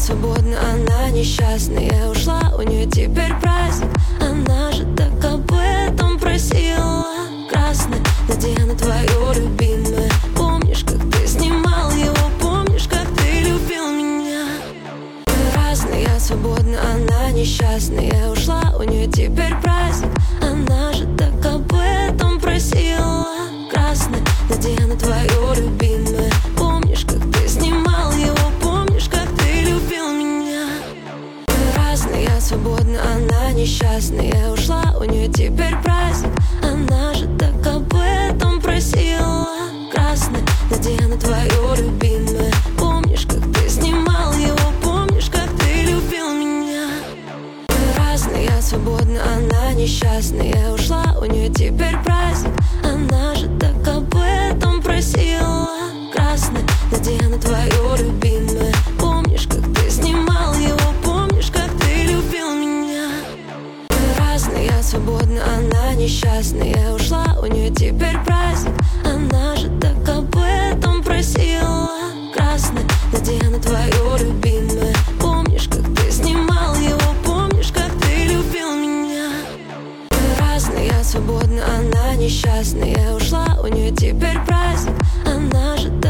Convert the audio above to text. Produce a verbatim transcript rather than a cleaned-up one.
свободна, она несчастна. Я ушла, у нее теперь праздник. Она же так об этом просила. Красная Надежда твою любимая. Помнишь, как ты снимал его? Помнишь, как ты любил меня? Мы разные, я свободна, она несчастна. Я ушла, у нее теперь праздник. Она же так об этом просила. Красная Надежда твою любимая. Помнишь, как ты снимал его? Помнишь, как ты любил меня? Мы разные, я свободна, она несчастна. Я ушла, у нее теперь праздник. Она же так об этом просила. Красная Надежда твою любимая. Помнишь, как ты снимал его? Помнишь, как ты любил меня? Мы разные, я свободна, она несчастна. Я ушла, у нее теперь праздник. Она же так об этом просила. Красная Надежда твою любимая. Помнишь, как ты снимал его? Помнишь, как ты любил меня? Мы разные, я свободна, она несчастна. Я ушла, у нее теперь праздник. Она же так об этом просила. Красная Надежда твою любимая. Помнишь, как ты снимал его? Помнишь, как ты любил меня? Мы разные, я свободна, она несчастна. Я ушла, у нее теперь праздник. Она же